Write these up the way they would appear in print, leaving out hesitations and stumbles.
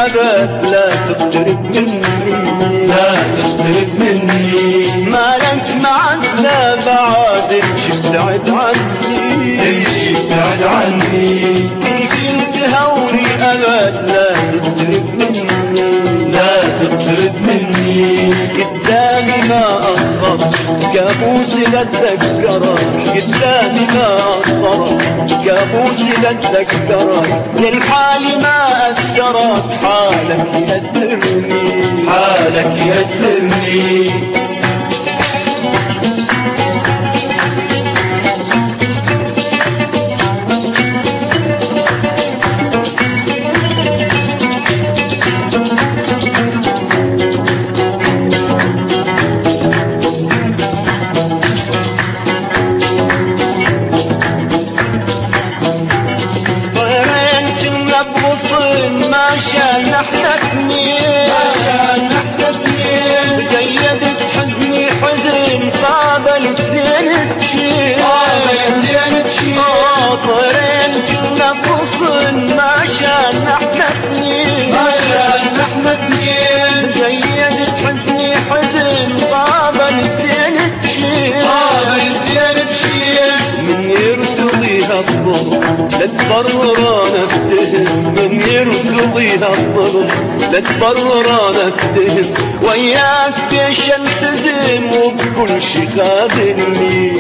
للأبد لا تقترب مني، لا تقترب مني. مالك معزة بعد امشي ابتعد عني، امشي ابتعد عني. كل شي انتهوني أبد لا تقترب مني، لا تقترب مني. قدامي ما أصغر كابوسي لا اتذكرك، قدامي ما أصغر كابوسي لا اتذكرك، للحالي ما أذكرك حالك يأثرني، حالك يأثرني. عشان احنا اتنين، عشان احنا اتنين. زيدت حزني حزن قابلت زين بشي، قابلت زين بشي. طيرين كنا بغصن عشان احنا اتنين، عشان احنا اتنين. زيدت حزني حزن قابلت زين بشي، قابلت زين بشي. من يرتضيها الظلم لا تبرر انا افتهم، من يرتضيها الظلم لا تبرر انا افتهم، وياك ليش التزم وبكل شي خادمني.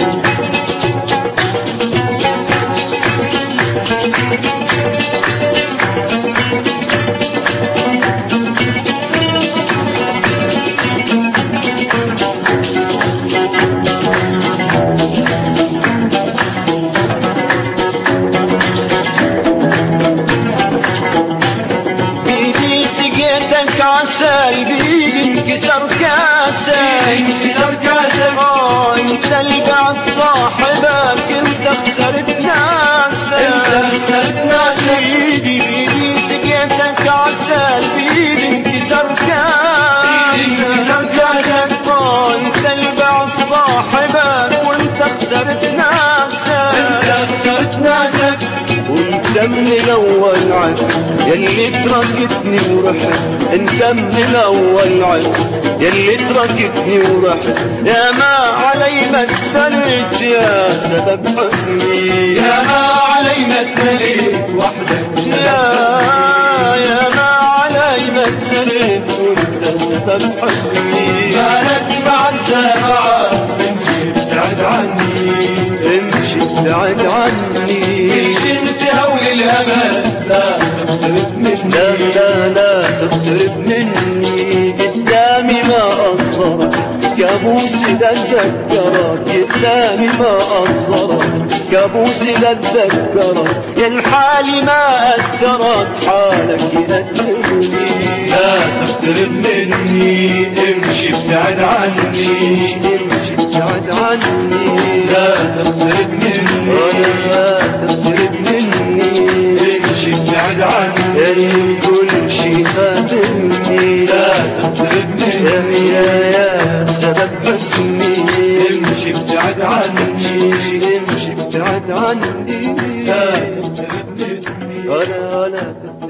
عسل بيدي انكسر كاسك، انكسر كاسك. انت اللي بعد صاحبك انت خسرت ناسك، انت خسرت ناسك. بيدي سقيتك عسل بيدي انكسر كاسك، انكسر كاسك. انت اللي بعد صاحبك وانت خسرت ناسك، انت خسرت ناسك. وانت من الاول عشت يلي تركتني ورحت، انت من الاول عشت يلي تركتني ورحت، يا ما علي مثلت يا سبب حزني، يا ما علي مثلت وحدك يا ما علي مثلت وانت سبب حزني، مالك معزة بعد امشي ابتعد عني، امشي ابتعد عني. امشي انتهوي الامل لا تقترب مني، لا تقترب مني، قدامي ما أصغرك كابوسي لا اتذكرك، قدامي ما أصغرك كابوسي لا اتذكرك، يا الحالي ما أذكرك حالك يأثرني. لا تقترب مني. امشي ابتعد عني، امشي ابتعد عني. لا تقترب مني، لا تقترب مني. امشي ابتعد عني. كل شي خادمني، لا تقترب مني. يا سبب حزني، امشي ابتعد عني. امشي ابتعد عني. لا تقترب مني. ولا